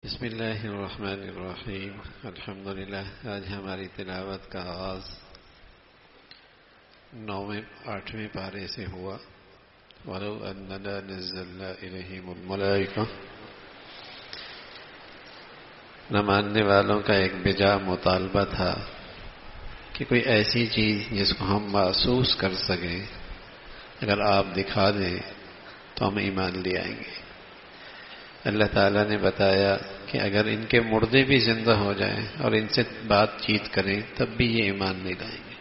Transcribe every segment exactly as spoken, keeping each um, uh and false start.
بسم اللہ الرحمن الرحیم الحمدللہ۔ آج ہماری تلاوت کا آغاز نویں آٹھویں پارے سے ہوا۔ وَلَوْ أَنَّنَا نَزَّلْنَا إِلَيْهِمُ الْمَلَائِكَةَ۔ نہ ماننے والوں کا ایک بجا مطالبہ تھا کہ کوئی ایسی چیز جس کو ہم محسوس کر سکیں اگر آپ دکھا دیں تو ہم ایمان لے آئیں گے۔ اللہ تعالیٰ نے بتایا کہ اگر ان کے مردے بھی زندہ ہو جائیں اور ان سے بات چیت کریں تب بھی یہ ایمان نہیں لائیں گے۔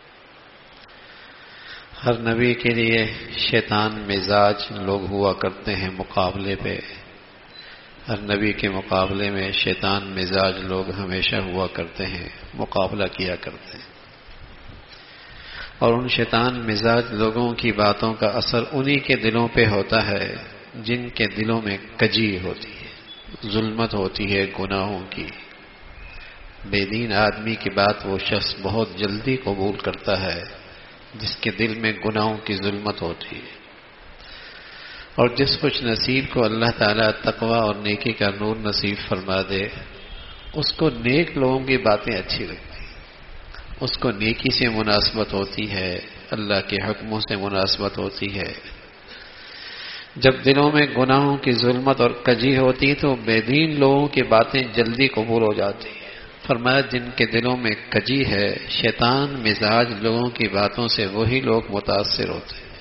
ہر نبی کے لیے شیطان مزاج لوگ ہوا کرتے ہیں مقابلے پہ۔ ہر نبی کے مقابلے میں شیطان مزاج لوگ ہمیشہ ہوا کرتے ہیں، مقابلہ کیا کرتے ہیں، اور ان شیطان مزاج لوگوں کی باتوں کا اثر انہی کے دلوں پہ ہوتا ہے جن کے دلوں میں کجی ہوتی ہے، ظلمت ہوتی ہے گناہوں کی۔ بے دین آدمی کی بات وہ شخص بہت جلدی قبول کرتا ہے جس کے دل میں گناہوں کی ظلمت ہوتی ہے، اور جس خوش نصیب کو اللہ تعالیٰ تقوی اور نیکی کا نور نصیب فرما دے اس کو نیک لوگوں کی باتیں اچھی لگتی ہیں، اس کو نیکی سے مناسبت ہوتی ہے، اللہ کے حکموں سے مناسبت ہوتی ہے۔ جب دلوں میں گناہوں کی ظلمت اور کجی ہوتی تو بے دین لوگوں کی باتیں جلدی قبول ہو جاتی ہیں۔ فرمایا جن کے دلوں میں کجی ہے، شیطان مزاج لوگوں کی باتوں سے وہی لوگ متاثر ہوتے ہیں۔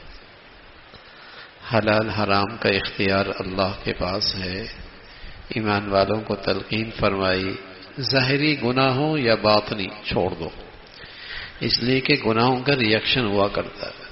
حلال حرام کا اختیار اللہ کے پاس ہے۔ ایمان والوں کو تلقین فرمائی ظاہری گناہوں یا باطنی چھوڑ دو، اس لیے کہ گناہوں کا ریئیکشن ہوا کرتا ہے،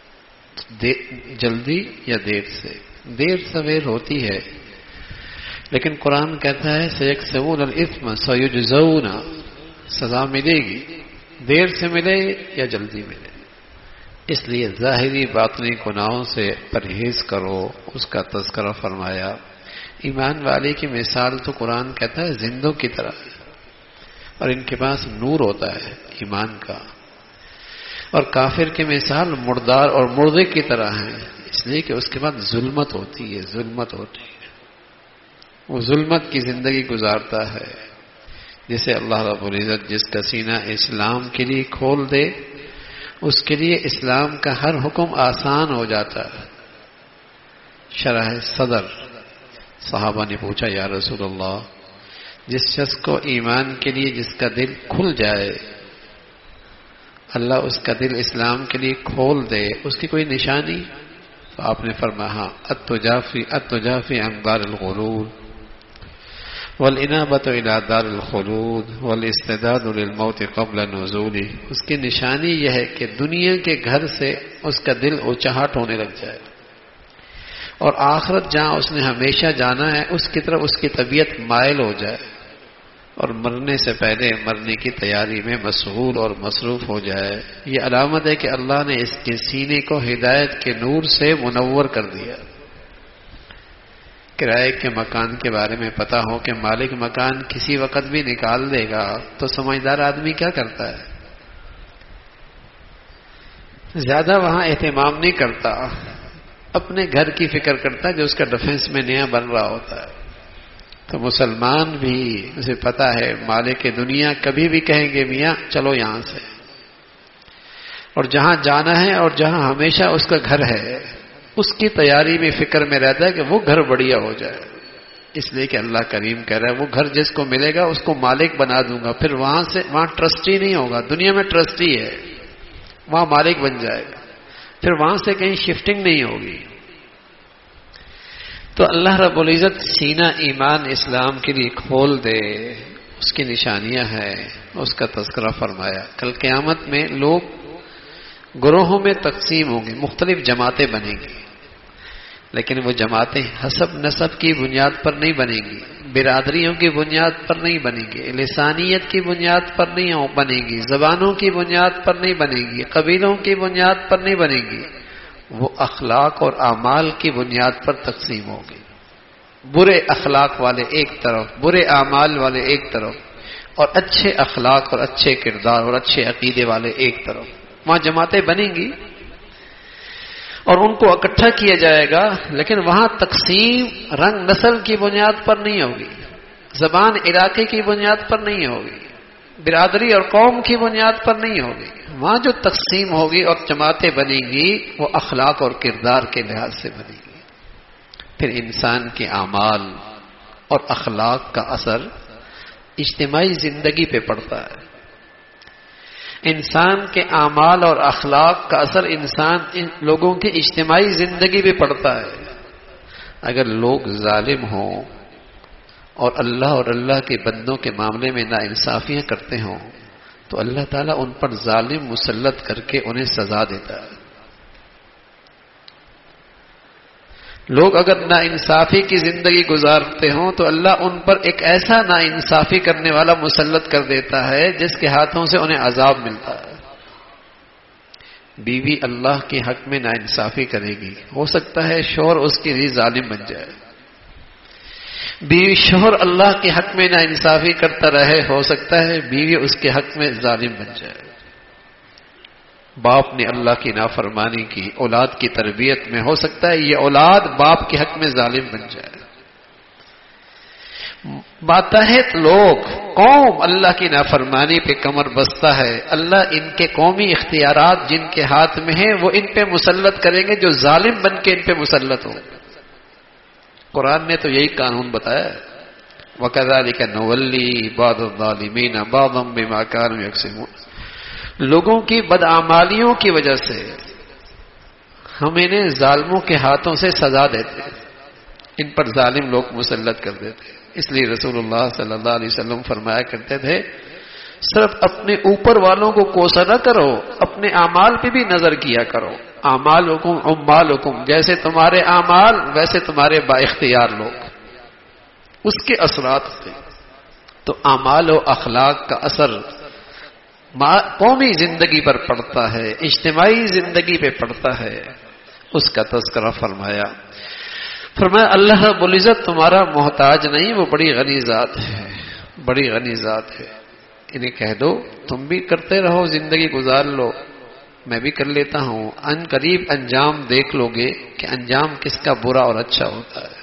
جلدی یا دیر سے۔ دیر سویر ہوتی ہے، لیکن قرآن کہتا ہے سیکسبون الاثم سیجزون، سزا ملے گی، دیر سے ملے یا جلدی ملے۔ اس لیے ظاہری باطنی گناہوں سے پرہیز کرو، اس کا تذکرہ فرمایا۔ ایمان والے کی مثال تو قرآن کہتا ہے زندوں کی طرح ہے، اور ان کے پاس نور ہوتا ہے ایمان کا، اور کافر کی مثال مردار اور مردے کی طرح ہے، اس لیے کہ اس کے بعد ظلمت ہوتی ہے، ظلمت ہوتی ہے، وہ ظلمت کی زندگی گزارتا ہے۔ جسے اللہ رب العزت جس کا سینہ اسلام کے لیے کھول دے اس کے لیے اسلام کا ہر حکم آسان ہو جاتا ہے۔ شرح صدر صحابہ نے پوچھا یا رسول اللہ، جس شخص کو ایمان کے لیے جس کا دل کھل جائے، اللہ اس کا دل اسلام کے لیے کھول دے، اس کی کوئی نشانی؟ تو آپ نے فرمایا التجافی التجافی عن دار الغرور والانابۃ الی دار الخلود والاستعداد للموت قبل نزوله۔ اس کی نشانی یہ ہے کہ دنیا کے گھر سے اس کا دل اونچاہٹ ہونے لگ جائے، اور آخرت جہاں اس نے ہمیشہ جانا ہے اس کی طرف اس کی طبیعت مائل ہو جائے، اور مرنے سے پہلے مرنے کی تیاری میں مشغول اور مصروف ہو جائے۔ یہ علامت ہے کہ اللہ نے اس کے سینے کو ہدایت کے نور سے منور کر دیا۔ کرائے کے مکان کے بارے میں پتہ ہو کہ مالک مکان کسی وقت بھی نکال دے گا تو سمجھدار آدمی کیا کرتا ہے؟ زیادہ وہاں اہتمام نہیں کرتا، اپنے گھر کی فکر کرتا ہے جو اس کا ڈیفنس میں نیا بن رہا ہوتا ہے۔ تو مسلمان بھی اسے پتا ہے مالک دنیا کبھی بھی کہیں گے میاں چلو یہاں سے، اور جہاں جانا ہے اور جہاں ہمیشہ اس کا گھر ہے اس کی تیاری میں فکر میں رہتا ہے کہ وہ گھر بڑھیا ہو جائے۔ اس لیے کہ اللہ کریم کہہ رہا ہے وہ گھر جس کو ملے گا اس کو مالک بنا دوں گا، پھر وہاں سے وہاں ٹرسٹی نہیں ہوگا، دنیا میں ٹرسٹی ہے، وہاں مالک بن جائے گا، پھر وہاں سے کہیں شفٹنگ نہیں ہوگی۔ تو اللہ رب العزت سینہ ایمان اسلام کے لیے کھول دے، اس کی نشانیاں ہیں، اس کا تذکرہ فرمایا۔ کل قیامت میں لوگ گروہوں میں تقسیم ہوں گے، مختلف جماعتیں بنیں گی، لیکن وہ جماعتیں حسب نسب کی بنیاد پر نہیں بنیں گی، برادریوں کی بنیاد پر نہیں بنیں گی، لسانیت کی بنیاد پر نہیں بنیں گی، زبانوں کی بنیاد پر نہیں بنیں گی، قبیلوں کی بنیاد پر نہیں بنیں گی، وہ اخلاق اور اعمال کی بنیاد پر تقسیم ہوگی۔ برے اخلاق والے ایک طرف، برے اعمال والے ایک طرف، اور اچھے اخلاق اور اچھے کردار اور اچھے عقیدے والے ایک طرف، وہاں جماعتیں بنیں گی اور ان کو اکٹھا کیا جائے گا، لیکن وہاں تقسیم رنگ نسل کی بنیاد پر نہیں ہوگی، زبان علاقے کی بنیاد پر نہیں ہوگی، برادری اور قوم کی بنیاد پر نہیں ہوگی. وہاں جو تقسیم ہوگی اور جماعتیں بنیں گی وہ اخلاق اور کردار کے لحاظ سے بنیں گی. پھر انسان کے اعمال اور اخلاق کا اثر اجتماعی زندگی پہ پڑتا ہے. انسان کے اعمال اور اخلاق کا اثر انسان ان لوگوں کی اجتماعی زندگی پہ پڑتا ہے. اگر لوگ ظالم ہوں اور اللہ اور اللہ کے بندوں کے معاملے میں ناانصافیاں کرتے ہوں تو اللہ تعالیٰ ان پر ظالم مسلط کر کے انہیں سزا دیتا ہے. لوگ اگر ناانصافی کی زندگی گزارتے ہوں تو اللہ ان پر ایک ایسا ناانصافی کرنے والا مسلط کر دیتا ہے جس کے ہاتھوں سے انہیں عذاب ملتا ہے. بیوی اللہ کے حق میں ناانصافی کرے گی، ہو سکتا ہے شوہر اس کے لیے ظالم بن جائے. بیوی شوہر اللہ کے حق میں ناانصافی کرتا رہے، ہو سکتا ہے بیوی اس کے حق میں ظالم بن جائے. باپ نے اللہ کی نافرمانی کی اولاد کی تربیت میں، ہو سکتا ہے یہ اولاد باپ کے حق میں ظالم بن جائے. ماتحت لوگ، قوم اللہ کی نافرمانی پہ کمر بستہ ہے، اللہ ان کے قومی اختیارات جن کے ہاتھ میں ہیں وہ ان پہ مسلط کریں گے جو ظالم بن کے ان پہ مسلط ہوں. قرآن نے تو یہی قانون بتایا ہے. وَكَذَلِكَ نُوَلِّي بَعْضَ الظَّالِمِينَ بَعْضًا بِمَا كَانُوا يَكْسِبُونَ. لوگوں کی بدعمالیوں کی وجہ سے ہم انہیں ظالموں کے ہاتھوں سے سزا دیتے، ان پر ظالم لوگ مسلط کر دیتے. اس لیے رسول اللہ صلی اللہ علیہ وسلم فرمایا کرتے تھے صرف اپنے اوپر والوں کو کوسا نہ کرو، اپنے اعمال پہ بھی نظر کیا کرو. اعمالکم عمالکم، جیسے تمہارے اعمال ویسے تمہارے با اختیار لوگ، اس کے اثرات تھے. تو اعمال و اخلاق کا اثر قومی زندگی پر پڑتا ہے، اجتماعی زندگی پہ پڑتا ہے. اس کا تذکرہ فرمایا. فرمایا اللہ رب العزت تمہارا محتاج نہیں، وہ بڑی غنی ذات ہے، بڑی غنی ذات ہے. انہیں کہہ دو تم بھی کرتے رہو، زندگی گزار لو، میں بھی کر لیتا ہوں. ان قریب انجام دیکھ لو گے کہ انجام کس کا برا اور اچھا ہوتا ہے.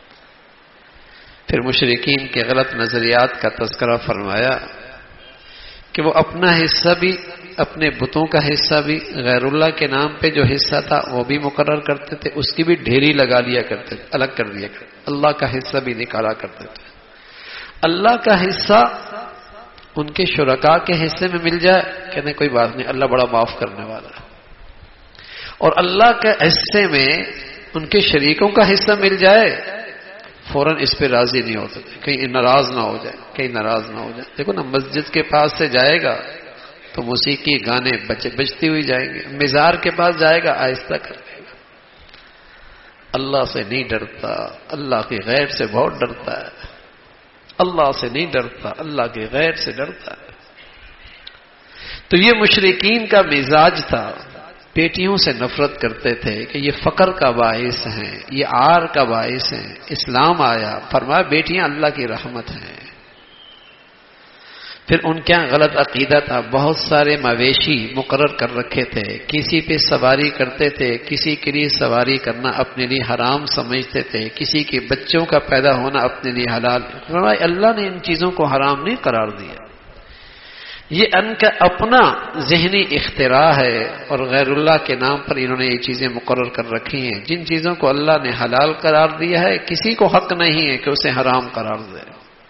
پھر مشرکین کے غلط نظریات کا تذکرہ فرمایا کہ وہ اپنا حصہ بھی، اپنے بتوں کا حصہ بھی، غیر اللہ کے نام پہ جو حصہ تھا وہ بھی مقرر کرتے تھے، اس کی بھی ڈھیری لگا لیا کرتے تھے، الگ کر دیا کرتے. اللہ کا حصہ بھی نکالا کرتے تھے. اللہ کا حصہ ان کے شرکاء کے حصے میں مل جائے کہنے کوئی بات نہیں، اللہ بڑا معاف کرنے والا ہے. اور اللہ کے حصے میں ان کے شریکوں کا حصہ مل جائے فوراً اس پہ راضی نہیں ہوتے تھے، کہیں ناراض نہ ہو جائے، کہیں ناراض نہ ہو جائے. دیکھو نا، مسجد کے پاس سے جائے گا تو موسیقی گانے بجتی ہوئی جائیں گے، مزار کے پاس جائے گا آہستہ کر لے گا. اللہ سے نہیں ڈرتا، اللہ کے غیر سے بہت ڈرتا ہے. اللہ سے نہیں ڈرتا، اللہ کے غیر سے ڈرتا ہے. تو یہ مشرکین کا مزاج تھا، بیٹیوں سے نفرت کرتے تھے کہ یہ فقر کا باعث ہیں، یہ عار کا باعث ہیں. اسلام آیا، فرمایا بیٹیاں اللہ کی رحمت ہیں. پھر ان کے غلط عقیدہ تھا، بہت سارے مویشی مقرر کر رکھے تھے، کسی پہ سواری کرتے تھے، کسی کے لیے سواری کرنا اپنے لیے حرام سمجھتے تھے، کسی کے بچوں کا پیدا ہونا اپنے لیے حلال. فرمایا اللہ نے ان چیزوں کو حرام نہیں قرار دیا، یہ ان کا اپنا ذہنی اختراع ہے اور غیر اللہ کے نام پر انہوں نے یہ چیزیں مقرر کر رکھی ہیں. جن چیزوں کو اللہ نے حلال قرار دیا ہے کسی کو حق نہیں ہے کہ اسے حرام قرار دے.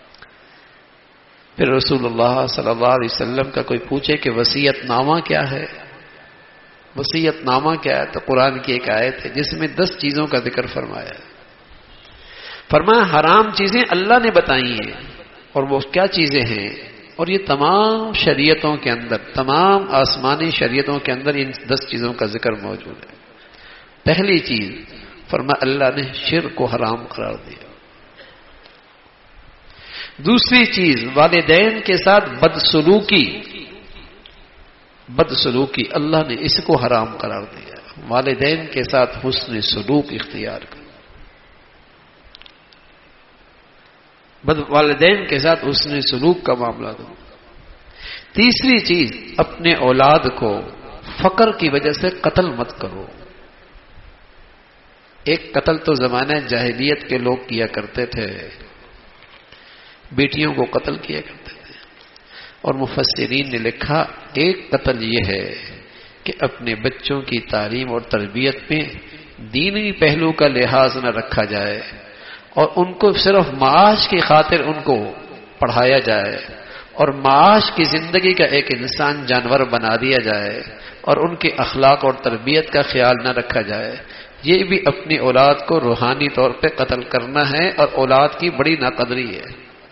پھر رسول اللہ صلی اللہ علیہ وسلم کا کوئی پوچھے کہ وصیت نامہ کیا ہے، وصیت نامہ کیا ہے، تو قرآن کی ایک آیت ہے جس میں دس چیزوں کا ذکر فرمایا ہے. فرمایا حرام چیزیں اللہ نے بتائی ہیں اور وہ کیا چیزیں ہیں، اور یہ تمام شریعتوں کے اندر، تمام آسمانی شریعتوں کے اندر ان دس چیزوں کا ذکر موجود ہے. پہلی چیز فرمایا اللہ نے شرک کو حرام قرار دیا. دوسری چیز والدین کے ساتھ بدسلوکی، بدسلوکی اللہ نے اس کو حرام قرار دیا. والدین کے ساتھ حسن سلوک اختیار کر، والدین کے ساتھ حسن سلوک کا معاملہ دو. تیسری چیز اپنے اولاد کو فقر کی وجہ سے قتل مت کرو. ایک قتل تو زمانہ جاہلیت کے لوگ کیا کرتے تھے، بیٹیوں کو قتل کیا کرتے تھے. اور مفسرین نے لکھا ایک قتل یہ ہے کہ اپنے بچوں کی تعلیم اور تربیت میں دینی پہلو کا لحاظ نہ رکھا جائے اور ان کو صرف معاش کی خاطر ان کو پڑھایا جائے اور معاش کی زندگی کا ایک انسان جانور بنا دیا جائے اور ان کے اخلاق اور تربیت کا خیال نہ رکھا جائے. یہ بھی اپنی اولاد کو روحانی طور پہ قتل کرنا ہے اور اولاد کی بڑی ناقدری ہے.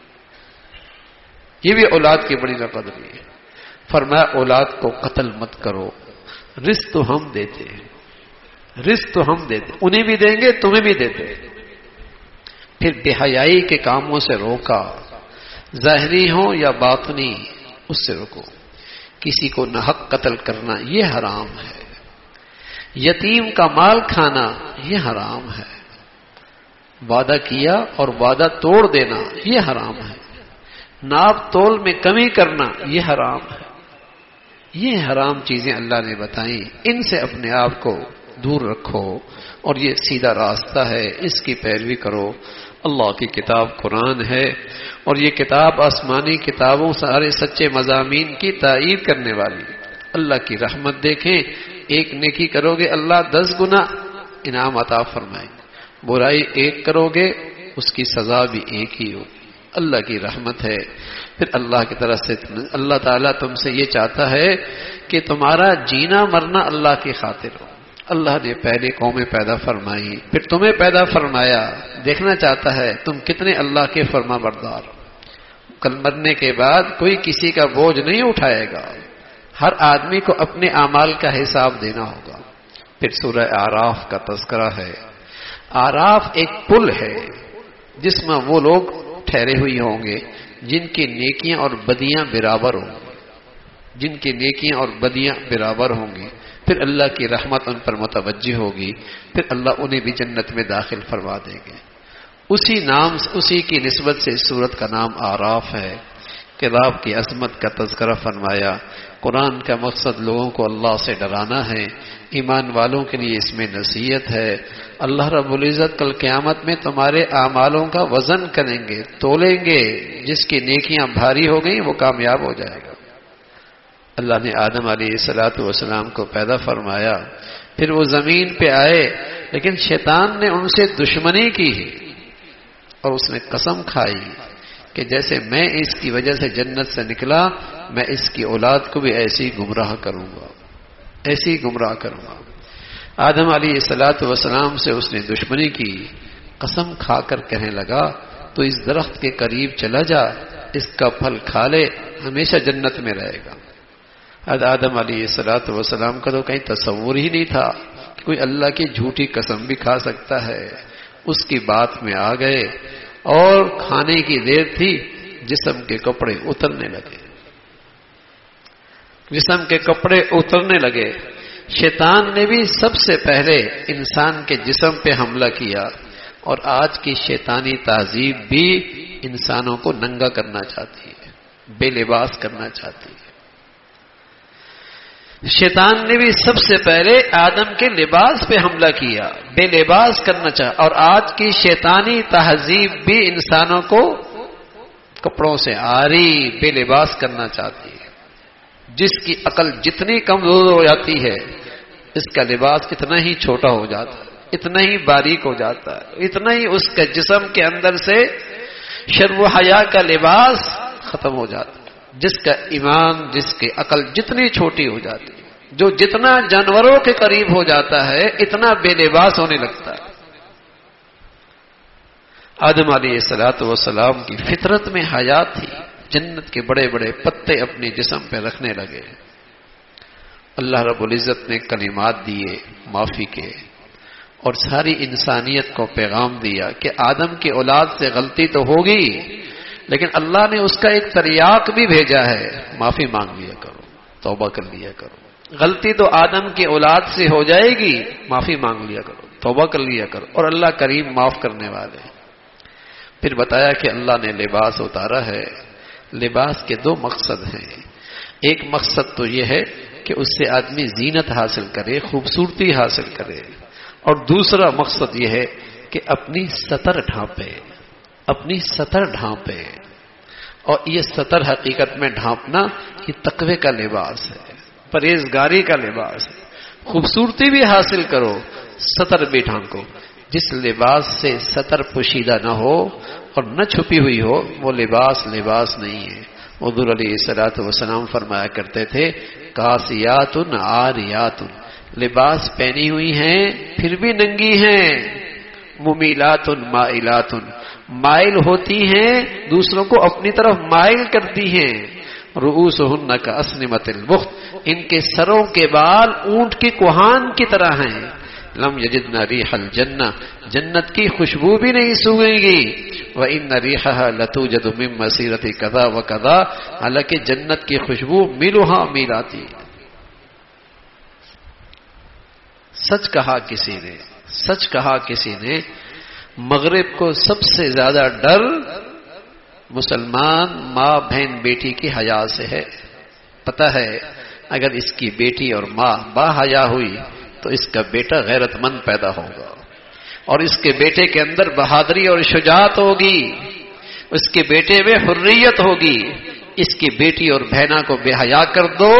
یہ بھی اولاد کی بڑی ناقدری ہے. فرمایا اولاد کو قتل مت کرو، رزق تو ہم دیتے رزق تو ہم دیتے انہیں بھی دیں گے تمہیں بھی دیتے. پھر بے حیائی کے کاموں سے روکا، ظاہری ہو یا باطنی اس سے روکو. کسی کو ناحق قتل کرنا یہ حرام ہے. یتیم کا مال کھانا یہ حرام ہے. وعدہ کیا اور وعدہ توڑ دینا یہ حرام ہے. ناپ تول میں کمی کرنا یہ حرام ہے. یہ حرام چیزیں اللہ نے بتائیں، ان سے اپنے آپ کو دور رکھو اور یہ سیدھا راستہ ہے، اس کی پیروی کرو. اللہ کی کتاب قرآن ہے اور یہ کتاب آسمانی کتابوں سارے سچے مضامین کی تائید کرنے والی. اللہ کی رحمت دیکھیں، ایک نیکی کرو گے اللہ دس گنا انعام عطا فرمائیں، برائی ایک کرو گے اس کی سزا بھی ایک ہی ہوگی. اللہ کی رحمت ہے. پھر اللہ کی طرف سے اللہ تعالیٰ تم سے یہ چاہتا ہے کہ تمہارا جینا مرنا اللہ کی خاطر ہو. اللہ نے پہلے قومیں پیدا فرمائی، پھر تمہیں پیدا فرمایا، دیکھنا چاہتا ہے تم کتنے اللہ کے فرما بردار ہو. کل مرنے کے بعد کوئی کسی کا بوجھ نہیں اٹھائے گا، ہر آدمی کو اپنے اعمال کا حساب دینا ہوگا. پھر سورہ اعراف کا تذکرہ ہے. اعراف ایک پل ہے جس میں وہ لوگ ٹھہرے ہوئے ہوں گے جن کی نیکیاں اور بدیاں برابر ہوں گی جن کی نیکیاں اور بدیاں برابر ہوں گی. پھر اللہ کی رحمت ان پر متوجہ ہوگی، پھر اللہ انہیں بھی جنت میں داخل فرما دیں گے. اسی نام اسی کی نسبت سے سورت کا نام اعراف ہے. کتاب کی عظمت کا تذکرہ فرمایا. قرآن کا مقصد لوگوں کو اللہ سے ڈرانا ہے، ایمان والوں کے لیے اس میں نصیحت ہے. اللہ رب العزت کل قیامت میں تمہارے اعمالوں کا وزن کریں گے، تولیں گے. جس کی نیکیاں بھاری ہو گئیں وہ کامیاب ہو جائے گا. اللہ نے آدم علیہ الصلوۃ والسلام کو پیدا فرمایا، پھر وہ زمین پہ آئے، لیکن شیطان نے ان سے دشمنی کی اور اس نے قسم کھائی کہ جیسے میں اس کی وجہ سے جنت سے نکلا میں اس کی اولاد کو بھی ایسی گمراہ کروں گا ایسی گمراہ کروں گا. آدم علیہ الصلوۃ والسلام سے اس نے دشمنی کی، قسم کھا کر کہنے لگا تو اس درخت کے قریب چلا جا، اس کا پھل کھا لے، ہمیشہ جنت میں رہے گا. آدم علیہ الصلوۃ والسلام کا تو کہیں تصور ہی نہیں تھا کہ کوئی اللہ کی جھوٹی قسم بھی کھا سکتا ہے. اس کی بات میں آ گئے اور کھانے کی دیر تھی، جسم کے کپڑے اترنے لگے جسم کے کپڑے اترنے لگے. شیطان نے بھی سب سے پہلے انسان کے جسم پہ حملہ کیا اور آج کی شیطانی تہذیب بھی انسانوں کو ننگا کرنا چاہتی ہے، بے لباس کرنا چاہتی ہے. شیطان نے بھی سب سے پہلے آدم کے لباس پہ حملہ کیا، بے لباس کرنا چاہ، اور آج کی شیطانی تہذیب بھی انسانوں کو کپڑوں سے عاری بے لباس کرنا چاہتی ہے. جس کی عقل جتنی کمزور ہو جاتی ہے اس کا لباس اتنا ہی چھوٹا ہو جاتا ہے، اتنا ہی باریک ہو جاتا ہے، اتنا ہی اس کے جسم کے اندر سے شرم و حیا کا لباس ختم ہو جاتا ہے. جس کا ایمان، جس کی عقل جتنی چھوٹی ہو جاتی ہے، جو جتنا جانوروں کے قریب ہو جاتا ہے اتنا بے لباس ہونے لگتا ہے. آدم علیہ الصلوۃ والسلام کی فطرت میں حیات تھی، جنت کے بڑے بڑے پتے اپنے جسم پہ رکھنے لگے. اللہ رب العزت نے کلمات دیے معافی کے اور ساری انسانیت کو پیغام دیا کہ آدم کی اولاد سے غلطی تو ہوگی، لیکن اللہ نے اس کا ایک تریاق بھی بھیجا ہے، معافی مانگ لیا کرو، توبہ کر لیا کرو. غلطی تو آدم کی اولاد سے ہو جائے گی، معافی مانگ لیا کرو، توبہ کر لیا کرو، اور اللہ کریم معاف کرنے والے. پھر بتایا کہ اللہ نے لباس اتارا ہے. لباس کے دو مقصد ہیں. ایک مقصد تو یہ ہے کہ اس سے آدمی زینت حاصل کرے، خوبصورتی حاصل کرے، اور دوسرا مقصد یہ ہے کہ اپنی سطر ڈھانپے اپنی سطر ڈھانپے اور یہ ستر حقیقت میں ڈھانپنا یہ تقوی کا لباس ہے، پرہیزگاری کا لباس ہے. خوبصورتی بھی حاصل کرو، ستر بھی ڈھانکو. جس لباس سے ستر پوشیدہ نہ ہو اور نہ چھپی ہوئی ہو وہ لباس لباس نہیں ہے. حضور علیہ الصلوۃ والسلام فرمایا کرتے تھے کاسیات عاریات، لباس پہنی ہوئی ہیں پھر بھی ننگی ہیں. ممیلات مائلات، مائل ہوتی ہیں دوسروں کو اپنی طرف مائل کرتی ہیں. رؤوسہن کاسنمۃ البخت، ان کے سروں کے بال اونٹ کی کوہان کی طرح ہیں. لم یجدن ریح الجنہ، جنت کی خوشبو بھی نہیں سونگیں گی. وان ریحها لتوجد من مسیرۃ کذا وکذا، حالانکہ جنت کی خوشبو میلوہا میل آتی. سچ کہا کسی نے، سچ کہا کسی نے، مغرب کو سب سے زیادہ ڈر مسلمان ماں بہن بیٹی کی حیا سے ہے. پتہ ہے اگر اس کی بیٹی اور ماں با حیا ہوئی تو اس کا بیٹا غیرت مند پیدا ہوگا، اور اس کے بیٹے کے اندر بہادری اور شجاعت ہوگی، اس کے بیٹے میں حریت ہوگی. اس کی بیٹی اور بہنا کو بے حیا کر دو،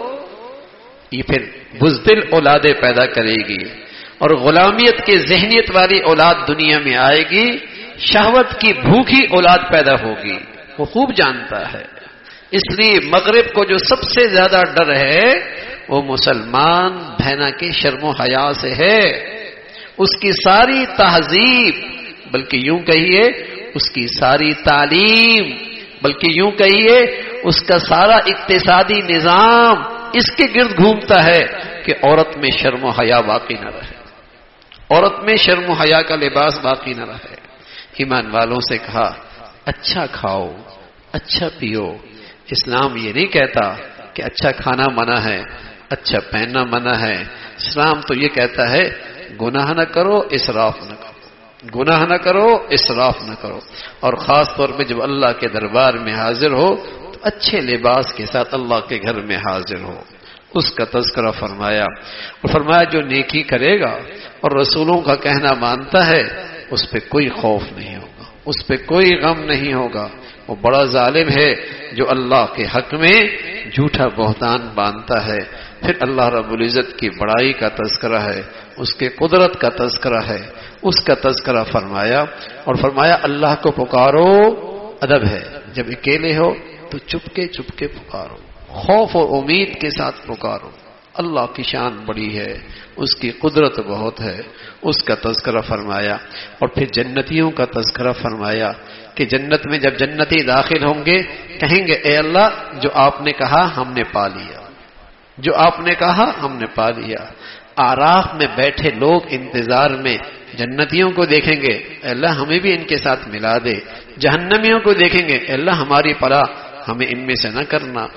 یہ پھر بزدل اولادیں پیدا کرے گی، اور غلامیت کی ذہنیت والی اولاد دنیا میں آئے گی، شہوت کی بھوکی اولاد پیدا ہوگی. وہ خوب جانتا ہے. اس لیے مغرب کو جو سب سے زیادہ ڈر ہے وہ مسلمان بہنا کے شرم و حیا سے ہے. اس کی ساری تہذیب، بلکہ یوں کہیے اس کی ساری تعلیم، بلکہ یوں کہیے اس کا سارا اقتصادی نظام اس کے گرد گھومتا ہے کہ عورت میں شرم و حیا باقی نہ رہے، عورت میں شرم و حیا کا لباس باقی نہ رہے. ایمان والوں سے کہا اچھا کھاؤ، اچھا پیو. اسلام یہ نہیں کہتا کہ اچھا کھانا منع ہے، اچھا پہننا منع ہے. اسلام تو یہ کہتا ہے گناہ نہ کرو، اسراف نہ کرو، گناہ نہ کرو، اسراف نہ کرو. اور خاص طور پہ جب اللہ کے دربار میں حاضر ہو تو اچھے لباس کے ساتھ اللہ کے گھر میں حاضر ہو. اس کا تذکرہ فرمایا، اور فرمایا جو نیکی کرے گا اور رسولوں کا کہنا مانتا ہے اس پہ کوئی خوف نہیں ہوگا، اس پہ کوئی غم نہیں ہوگا. وہ بڑا ظالم ہے جو اللہ کے حق میں جھوٹا بہتان باندھتا ہے. پھر اللہ رب العزت کی بڑائی کا تذکرہ ہے، اس کے قدرت کا تذکرہ ہے، اس کا تذکرہ فرمایا. اور فرمایا اللہ کو پکارو، ادب ہے جب اکیلے ہو تو چپکے چپکے پکارو، خوف اور امید کے ساتھ پکارو. اللہ کی شان بڑی ہے، اس کی قدرت بہت ہے، اس کا تذکرہ فرمایا. اور پھر جنتیوں کا تذکرہ فرمایا کہ جنت میں جب جنتی داخل ہوں گے کہیں گے اے اللہ جو آپ نے کہا ہم نے پا لیا، جو آپ نے کہا ہم نے پا لیا. آراف میں بیٹھے لوگ انتظار میں جنتیوں کو دیکھیں گے اے اللہ ہمیں بھی ان کے ساتھ ملا دے. جہنمیوں کو دیکھیں گے اے اللہ ہماری پناہ ہمیں ان میں سے نہ کرنا.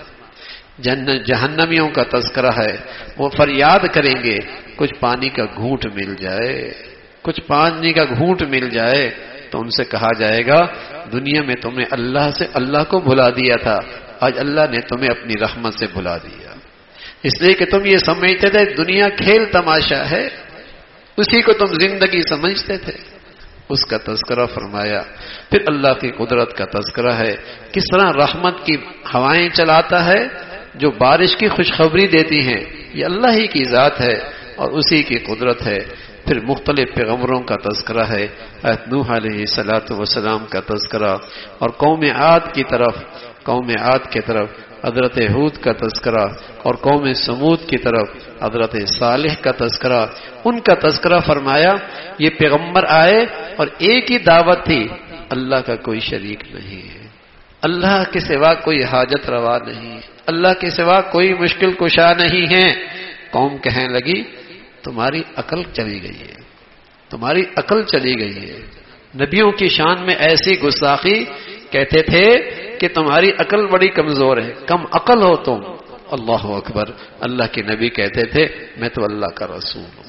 جنت جہنمیوں کا تذکرہ ہے، وہ فریاد کریں گے کچھ پانی کا گھونٹ مل جائے، کچھ پانی کا گھونٹ مل جائے. تو ان سے کہا جائے گا دنیا میں تم نے اللہ سے اللہ کو بھلا دیا تھا، آج اللہ نے تمہیں اپنی رحمت سے بھلا دیا، اس لیے کہ تم یہ سمجھتے تھے دنیا کھیل تماشا ہے، اسی کو تم زندگی سمجھتے تھے. اس کا تذکرہ فرمایا. پھر اللہ کی قدرت کا تذکرہ ہے، کس طرح رحمت کی ہوائیں چلاتا ہے جو بارش کی خوشخبری دیتی ہیں، یہ اللہ ہی کی ذات ہے اور اسی کی قدرت ہے. پھر مختلف پیغمبروں کا تذکرہ ہے، حضرت نوح علیہ الصلوۃ والسلام کا تذکرہ، اور قوم عاد کی طرف قوم عاد کی طرف حضرت ہود کا تذکرہ، اور قوم سمود کی طرف حضرت صالح کا تذکرہ. ان کا تذکرہ فرمایا یہ پیغمبر آئے اور ایک ہی دعوت تھی، اللہ کا کوئی شریک نہیں ہے، اللہ کے سوا کوئی حاجت روا نہیں ہے، اللہ کے سوا کوئی مشکل کشا نہیں ہے. قوم کہنے لگی تمہاری عقل چلی گئی ہے، تمہاری عقل چلی گئی ہے. نبیوں کی شان میں ایسی گستاخی، کہتے تھے کہ تمہاری عقل بڑی کمزور ہے، کم عقل ہو تم. اللہ اکبر. اللہ کے نبی کہتے تھے میں تو اللہ کا رسول ہوں،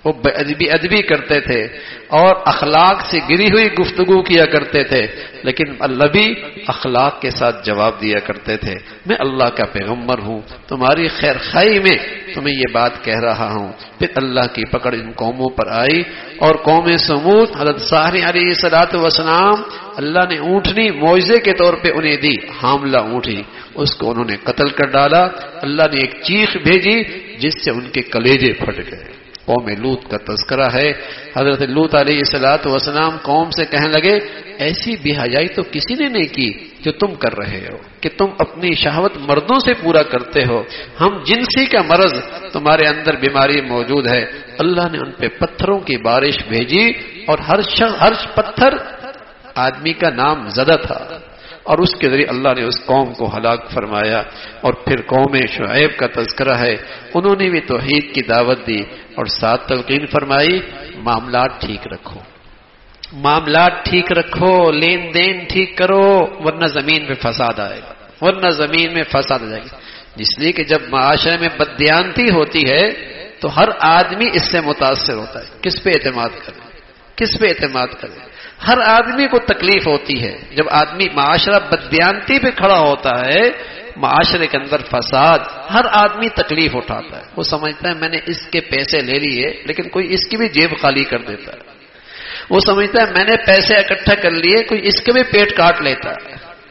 وہ بے ادبی ادبی کرتے تھے اور اخلاق سے گری ہوئی گفتگو کیا کرتے تھے، لیکن اللہ بھی اخلاق کے ساتھ جواب دیا کرتے تھے، میں اللہ کا پیغمبر ہوں، تمہاری خیر خواہی میں تمہیں یہ بات کہہ رہا ہوں۔ پھر اللہ کی پکڑ ان قوموں پر آئی، اور قوم سمود حضرت صالح علیہ الصلوۃ والسلام اللہ نے اونٹنی معجزے کے طور پہ انہیں دی، حاملہ اونٹنی، اس کو انہوں نے قتل کر ڈالا۔ اللہ نے ایک چیخ بھیجی جس سے ان کے کلیجے پھٹ گئے۔ قوم لوط کا تذکرہ ہے، حضرت لوط علیہ الصلوۃ والسلام قوم سے کہنے لگے ایسی بے حیائی تو کسی نے نہیں کی جو تم کر رہے ہو کہ تم اپنی شہوت مردوں سے پورا کرتے ہو، ہم جنسی کا مرض تمہارے اندر بیماری موجود ہے۔ اللہ نے ان پہ پتھروں کی بارش بھیجی، اور ہر شخص ہر پتھر آدمی کا نام زدہ تھا، اور اس کے ذریعے اللہ نے اس قوم کو ہلاک فرمایا۔ اور پھر قوم شعیب کا تذکرہ ہے، انہوں نے بھی توحید کی دعوت دی اور ساتھ تلقین فرمائی معاملات ٹھیک رکھو، معاملات ٹھیک رکھو، لین دین ٹھیک کرو، ورنہ زمین میں فساد آئے گا، ورنہ زمین میں فساد آ جائے گا۔ اس لیے کہ جب معاشرے میں بددیانتی ہوتی ہے تو ہر آدمی اس سے متاثر ہوتا ہے، کس پہ اعتماد کرے، کس پہ اعتماد کرے، ہر آدمی کو تکلیف ہوتی ہے جب آدمی معاشرہ بددیانتی پہ کھڑا ہوتا ہے، معاشرے کے اندر فساد، ہر آدمی تکلیف اٹھاتا ہے، وہ سمجھتا ہے میں نے اس کے پیسے لے لیے، لیکن کوئی اس کی بھی جیب خالی کر دیتا ہے، وہ سمجھتا ہے میں نے پیسے اکٹھا کر لیے، کوئی اس کے بھی پیٹ کاٹ لیتا ہے۔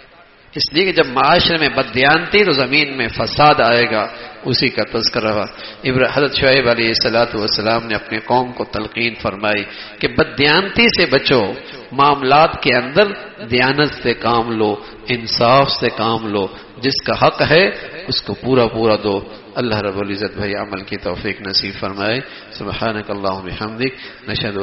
اس لیے کہ جب معاشرے میں بددیانتی تو زمین میں فساد آئے گا، اسی کا تذکرہ ہوا۔ حضرت شعیب علیہ الصلوۃ والسلام نے اپنے قوم کو تلقین فرمائی کہ بددیانتی سے بچو، معاملات کے اندر دیانت سے کام لو، انصاف سے کام لو، جس کا حق ہے اس کو پورا پورا دو۔ اللہ رب العزت بھائی عمل کی توفیق نصیب فرمائے۔ سبحانک اللہم بحمدک، نشہد